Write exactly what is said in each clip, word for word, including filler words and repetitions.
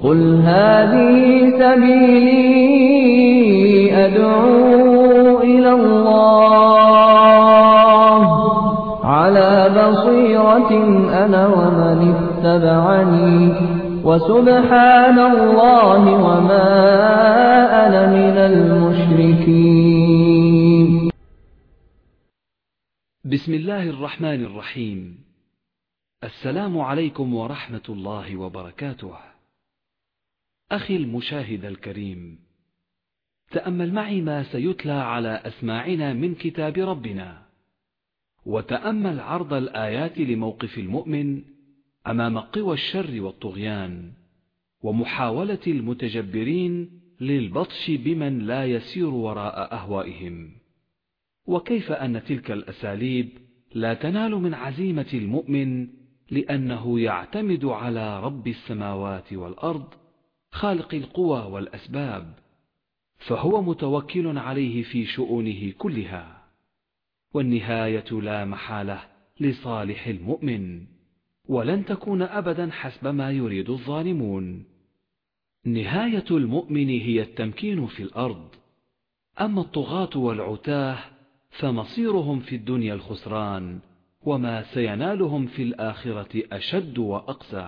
قل هذه سبيلي أدعو إلى الله على بصيرة أنا ومن اتبعني وسبحان الله وما أنا من المشركين. بسم الله الرحمن الرحيم. السلام عليكم ورحمة الله وبركاته. أخي المشاهد الكريم، تأمل معي ما سيتلى على أسماعنا من كتاب ربنا، وتأمل عرض الآيات لموقف المؤمن أمام قوى الشر والطغيان ومحاولة المتجبرين للبطش بمن لا يسير وراء أهوائهم، وكيف أن تلك الأساليب لا تنال من عزيمة المؤمن لأنه يعتمد على رب السماوات والأرض خالق القوى والأسباب، فهو متوكل عليه في شؤونه كلها، والنهاية لا محالة لصالح المؤمن، ولن تكون أبدا حسب ما يريد الظالمون. نهاية المؤمن هي التمكين في الأرض، أما الطغاة والعتاه فمصيرهم في الدنيا الخسران، وما سينالهم في الآخرة أشد وأقسى.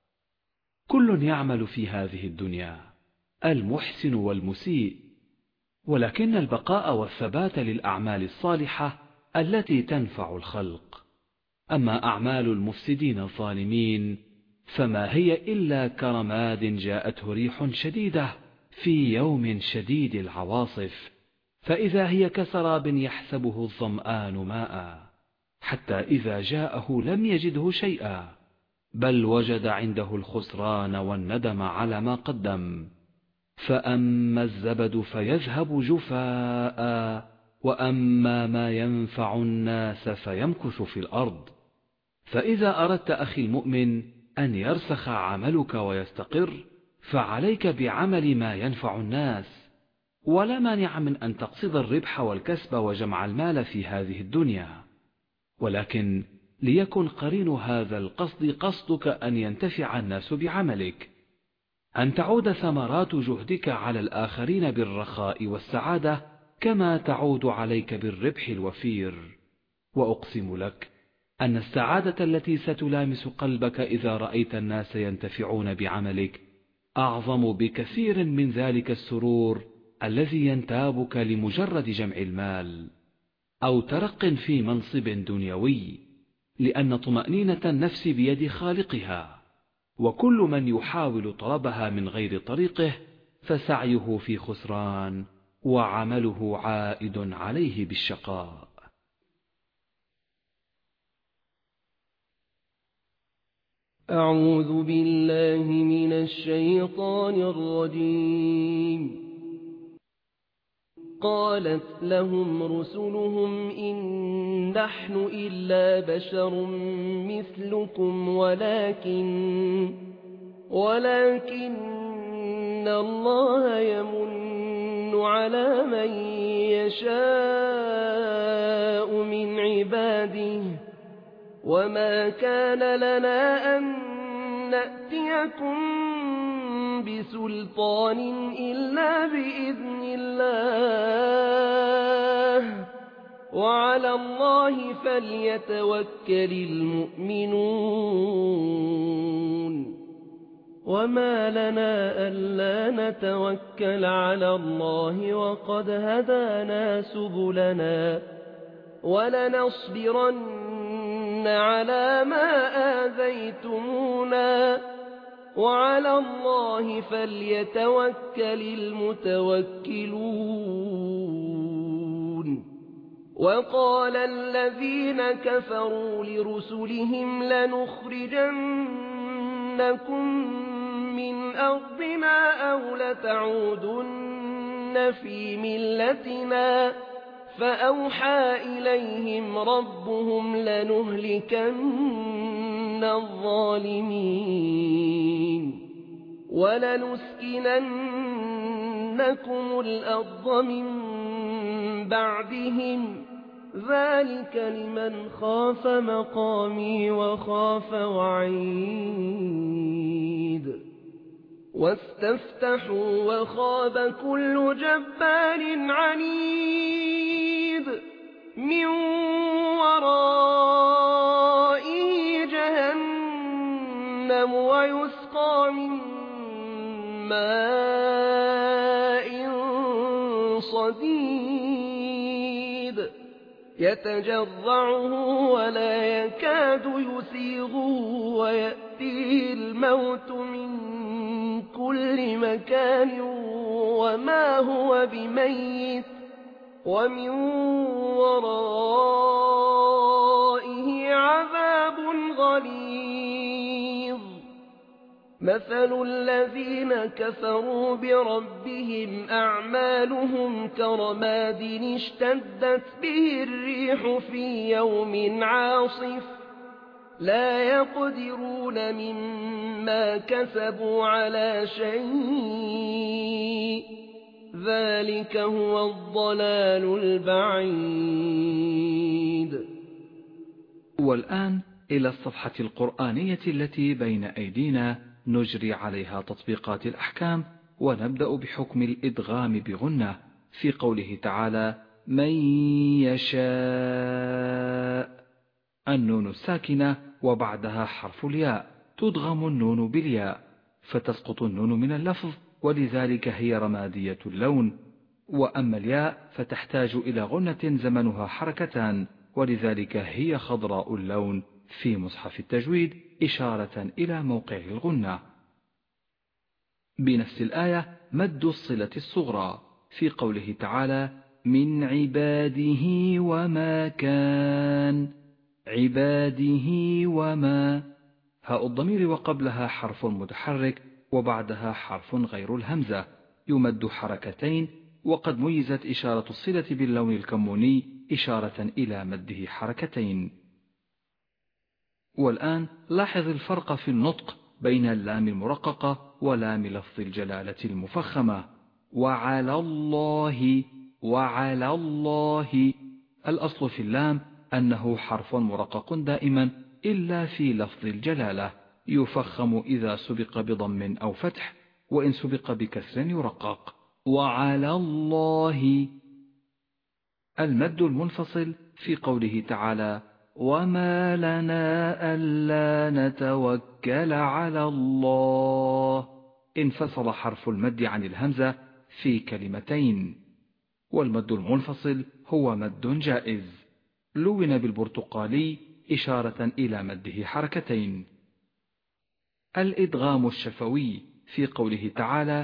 كل يعمل في هذه الدنيا، المحسن والمسيء، ولكن البقاء والثبات للأعمال الصالحة التي تنفع الخلق. أما أعمال المفسدين الظالمين فما هي إلا كرماد جاءته ريح شديدة في يوم شديد العواصف، فإذا هي كسراب يحسبه الظمآن ماء، حتى إذا جاءه لم يجده شيئا، بل وجد عنده الخسران والندم على ما قدم. فأما الزبد فيذهب جفاء، وأما ما ينفع الناس فيمكث في الأرض. فإذا أردت أخي المؤمن أن يرسخ عملك ويستقر، فعليك بعمل ما ينفع الناس، ولا مانع من أن تقصد الربح والكسب وجمع المال في هذه الدنيا، ولكن ليكن قرين هذا القصد قصدك أن ينتفع الناس بعملك، أن تعود ثمرات جهدك على الآخرين بالرخاء والسعادة كما تعود عليك بالربح الوفير. وأقسم لك أن السعادة التي ستلامس قلبك إذا رأيت الناس ينتفعون بعملك أعظم بكثير من ذلك السرور الذي ينتابك لمجرد جمع المال أو ترق في منصب دنيوي، لأن طمأنينة النفس بيد خالقها، وكل من يحاول طلبها من غير طريقه فسعيه في خسران، وعمله عائد عليه بالشقاء. أعوذ بالله من الشيطان الرجيم. قالت لهم رسلهم إن نحن إلا بشر مثلكم ولكن ولكن الله يمن على من يشاء من عباده، وما كان لنا أن نأتيكم بسلطان إلا بإذن الله، وعلى الله فليتوكل المؤمنون. وما لنا ألا نتوكل على الله وقد هدانا سبلنا، ولنصبرن على ما آذيتمونا، وعلى الله فليتوكل المتوكلون. وقال الذين كفروا لرسلهم لنخرجنكم من أرضنا أو لتعودن في ملتنا، فأوحى إليهم ربهم لنهلكن الظالمين ولنسكننكم الأرض من بعدهم، ذلك لمن خاف مقامي وخاف وعيد. واستفتحوا وخاب كل جبار عنيد من ورائه جهنم ويسقى من ماء صديد يتجرعه ولا يكاد يسيغه ويأتيه الموت من كل مكان وما هو بميت ومن ورائه عذاب غليظ مثل الذين كفروا بربهم أعمالهم كرماد اشتدت به الريح في يوم عاصف لا يقدرون مما كسبوا على شيء ذلك هو الضلال البعيد. والآن إلى الصفحة القرآنية التي بين أيدينا نجري عليها تطبيقات الأحكام، ونبدأ بحكم الإدغام بغنة في قوله تعالى من يشاء. النون الساكنة وبعدها حرف الياء تدغم النون بالياء فتسقط النون من اللفظ، ولذلك هي رمادية اللون. وأما الياء فتحتاج إلى غنة زمنها حركتان، ولذلك هي خضراء اللون في مصحف التجويد إشارة إلى موقع الغنة. بنفس الآية مد الصلة الصغرى في قوله تعالى من عباده وما كان. عباده وما، هاء الضمير وقبلها حرف متحرك وبعدها حرف غير الهمزة يمد حركتين، وقد ميزت إشارة الصلة باللون الكموني إشارة إلى مده حركتين. والآن لاحظ الفرق في النطق بين اللام المرققة ولام لفظ الجلالة المفخمة. وعلى الله وعلى الله، الأصل في اللام أنه حرف مرقق دائما إلا في لفظ الجلالة، يفخم إذا سبق بضم أو فتح، وإن سبق بكسر يرقق. وعلى الله. المد المنفصل في قوله تعالى وما لنا ألا نتوكل على الله، انفصل حرف المد عن الهمزة في كلمتين. والمد المنفصل هو مد جائز، لون بالبرتقالي إشارة إلى مده حركتين. الإدغام الشفوي في قوله تعالى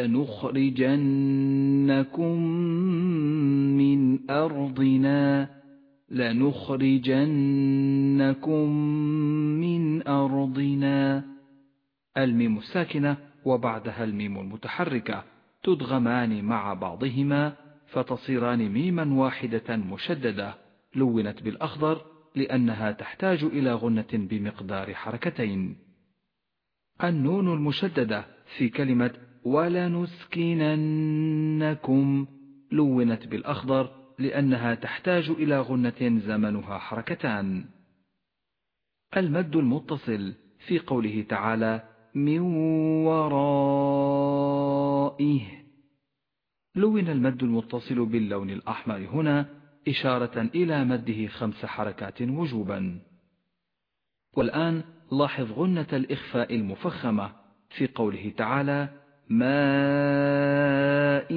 لنخرجنكم من أرضنا. لنخرجنكم من أرضنا. الميم الساكنة وبعدها الميم المتحركة تدغمان مع بعضهما فتصيران ميما واحدة مشددة، لونت بالأخضر لأنها تحتاج إلى غنة بمقدار حركتين. النون المشددة في كلمة ولنسكننكم لونت بالأخضر لأنها تحتاج إلى غنة زمنها حركتان. المد المتصل في قوله تعالى من ورائه، لون المد المتصل باللون الأحمر هنا إشارة إلى مده خمس حركات وجوبا. والآن لاحظ غنة الإخفاء المفخمة في قوله تعالى ماء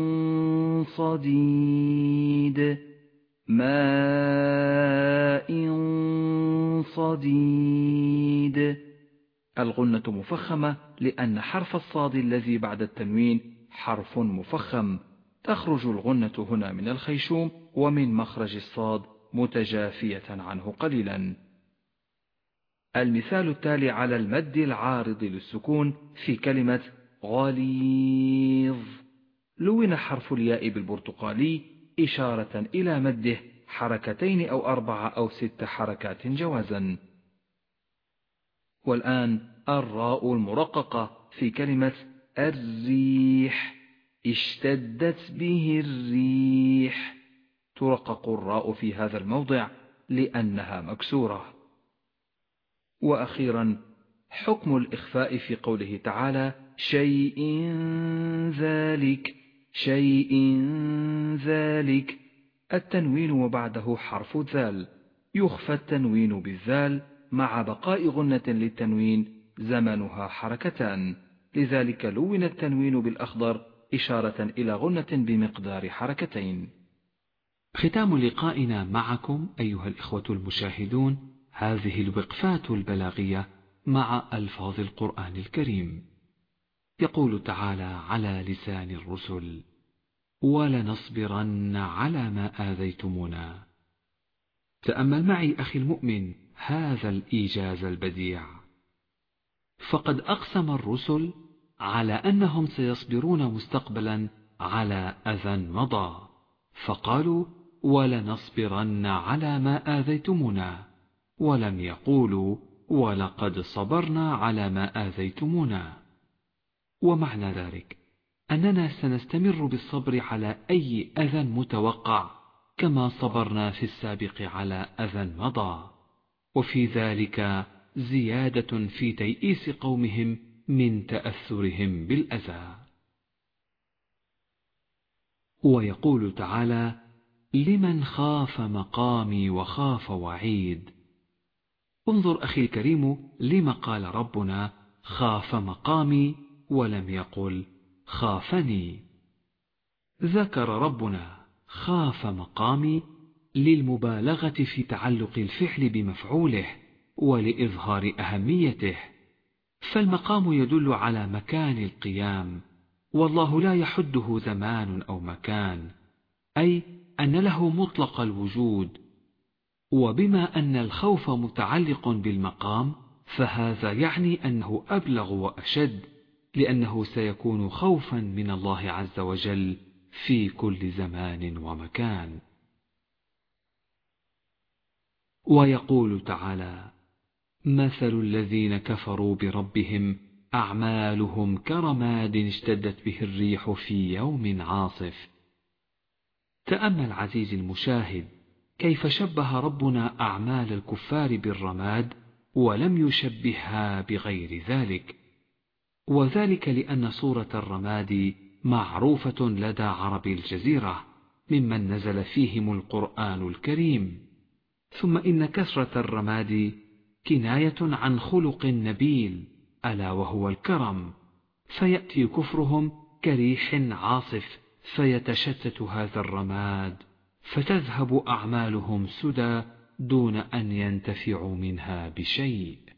صديد. ماء صديد. الغنة مفخمة لأن حرف الصاد الذي بعد التنوين حرف مفخم، تخرج الغنة هنا من الخيشوم ومن مخرج الصاد متجافية عنه قليلا. المثال التالي على المد العارض للسكون في كلمة غليظ، لون حرف الياء بالبرتقالي إشارة إلى مده حركتين أو أربعة أو ست حركات جوازا. والآن الراء المرققة في كلمة الريح، اشتدت به الريح، ترقق الراء في هذا الموضع لأنها مكسورة. وأخيرا حكم الإخفاء في قوله تعالى شيء ذلك شيء ذلك، التنوين وبعده حرف الذال، يخفى التنوين بالذال مع بقاء غنة للتنوين زمنها حركتان، لذلك لون التنوين بالأخضر إشارة إلى غنة بمقدار حركتين. ختام لقائنا معكم أيها الإخوة المشاهدون هذه الوقفات البلاغية مع ألفاظ القرآن الكريم. يقول تعالى على لسان الرسل: ولنصبرن على ما آذيتمونا. تأمل معي أخي المؤمن هذا الإيجاز البديع، فقد أقسم الرسل على أنهم سيصبرون مستقبلا على أذى مضى، فقالوا ولنصبرن على ما آذيتمونا، ولم يقولوا ولقد صبرنا على ما آذيتمونا. ومعنى ذلك أننا سنستمر بالصبر على أي أذى متوقع كما صبرنا في السابق على أذى مضى، وفي ذلك زيادة في تيئيس قومهم من تأثرهم بالأذى. ويقول تعالى: لمن خاف مقامي وخاف وعيد. انظر أخي الكريم لما قال ربنا خاف مقامي ولم يقل خافني. ذكر ربنا خاف مقامي للمبالغة في تعلق الفعل بمفعوله ولإظهار أهميته، فالمقام يدل على مكان القيام، والله لا يحده زمان أو مكان، أي أن له مطلق الوجود. وبما أن الخوف متعلق بالمقام فهذا يعني أنه أبلغ وأشد، لأنه سيكون خوفا من الله عز وجل في كل زمان ومكان. ويقول تعالى: مثل الذين كفروا بربهم أعمالهم كرماد اشتدت به الريح في يوم عاصف. تأمل عزيزي المشاهد كيف شبه ربنا أعمال الكفار بالرماد ولم يشبهها بغير ذلك، وذلك لأن صورة الرماد معروفة لدى عرب الجزيرة ممن نزل فيهم القرآن الكريم. ثم إن كثرة الرماد كناية عن خلق نبيل ألا وهو الكرم، فيأتي كفرهم كريح عاصف فيتشتت هذا الرماد فتذهب أعمالهم سدى دون أن ينتفعوا منها بشيء.